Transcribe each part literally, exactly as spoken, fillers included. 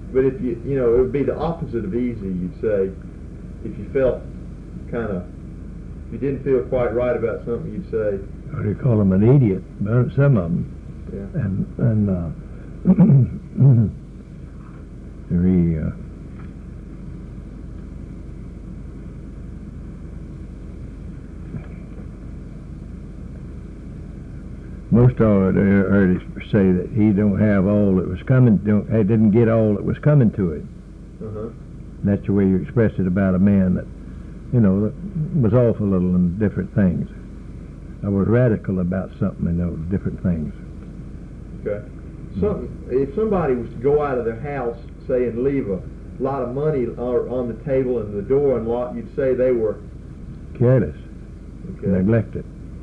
but if you, you know, it would be the opposite of easy, you'd say, if you felt kind of, if you didn't feel quite right about something, you'd say. Or you call them an idiot, some of them. Yeah. And, and, uh, the, uh, most of it, I heard it say that he don't have all that was coming, don't, he didn't get all that was coming to it. Uh-huh. That's the way you express it about a man that, you know, that was off a little in different things. I was radical about something in those different things. Okay. Something, if somebody was to go out of their house, say, and leave a lot of money on the table and the door unlocked, you'd say they were careless, okay. neglected.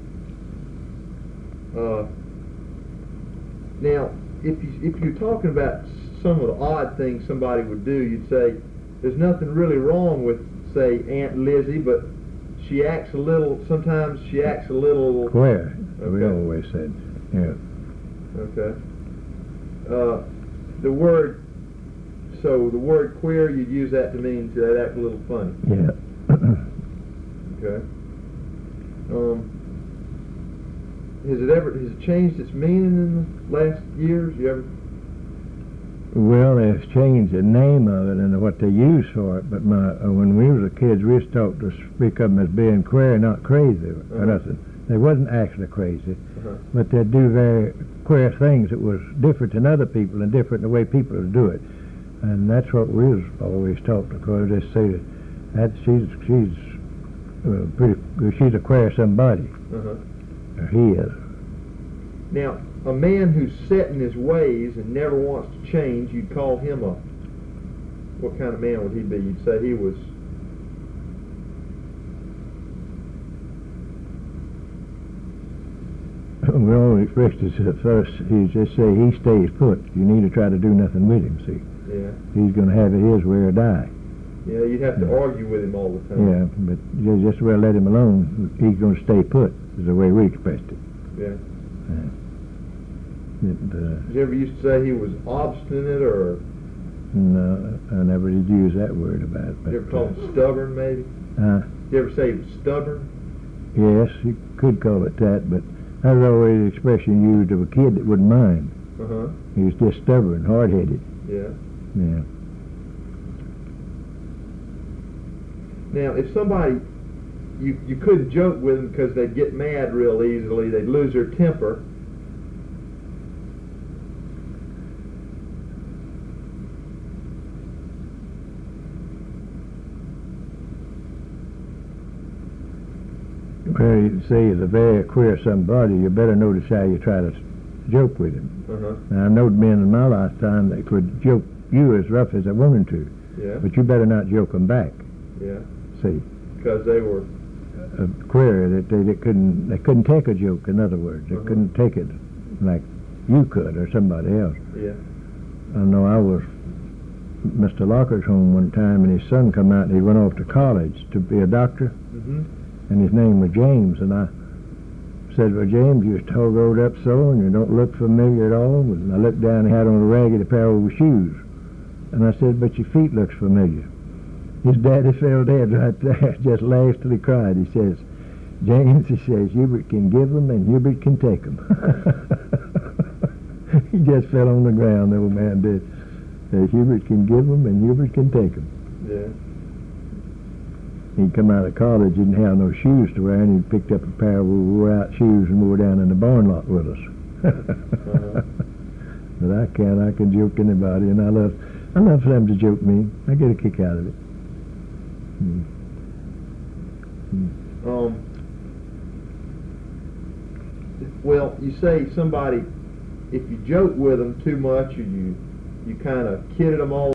Uh, now, if you if you're talking about some of the odd things somebody would do, you'd say there's nothing really wrong with, say, Aunt Lizzie, but she acts a little. Sometimes she acts a little queer. Okay. We always said, yeah. Okay. Uh, the word. So the word queer, you'd use that to mean they act a little funny. Yeah. Okay. Um. Has it ever has it changed its meaning in the last years? You ever? Well, they've changed the name of it and what they use for it. But my uh, when we was kids, we was taught to speak of them as being queer, not crazy uh-huh. or nothing. They wasn't actually crazy, uh-huh. but they'd do very queer things that was different than other people and different in the way people would do it. And that's what we was always taught to call. Just say that, that she's she's uh, pretty. She's a queer somebody. Uh-huh. Or he is. Now, a man who's set in his ways and never wants to change, you'd call him a, what kind of man would he be? You'd say he was, we always expressed this at first. He just say he stays put. You need to try to do nothing with him, see. Yeah. He's going to have it his way or die. Yeah, you'd have to yeah. argue with him all the time. Yeah, but just, just well let him alone. He's going to stay put, is the way we expressed it. Yeah. Yeah. It, uh, Did you ever used to say he was obstinate, or? No, I never did use that word about it. But, Did you ever call uh, him stubborn, maybe? Uh, Did you ever say he was stubborn? yes, you could call it that, but that was always the expression used of a kid that wouldn't mind. Uh-huh. He was just stubborn, hard-headed. Yeah. Yeah. Now, if somebody, you, you couldn't joke with them because they'd get mad real easily, they'd lose their temper. Well, you say he's a very queer somebody, you better notice how you try to joke with him. Uh-huh. Now, I've known men in my lifetime that could joke you as rough as a woman to, Yeah. but you better not joke them back. Yeah. See, Because they were. uh, queer that they, they couldn't they couldn't take a joke. In other words, they Uh-huh. couldn't take it like you could or somebody else. Yeah. I know I was Mister Locker's home one time, and his son come out and he went off to college to be a doctor. Mm-hmm. And his name was James, and I said, well, James, you're tall rolled up so, and you don't look familiar at all. And I looked down and he had on a raggedy pair of shoes. And I said, but your feet looks familiar. His daddy fell dead right there, just laughed till he cried. He says, James, he says, Hubert can give them and Hubert can take them. He just fell on the ground, the old man did. Says, Hubert can give them and Hubert can take them. Yeah. He'd come out of college, didn't have no shoes to wear, and he picked up a pair of wore-out shoes and wore down in the barn lot with us. uh-huh. But I can't. I can joke anybody, and I love, I love for them to joke me. I get a kick out of it. Hmm. Hmm. Um. Well, you say somebody, if you joke with them too much, or you, you kind of kidded them all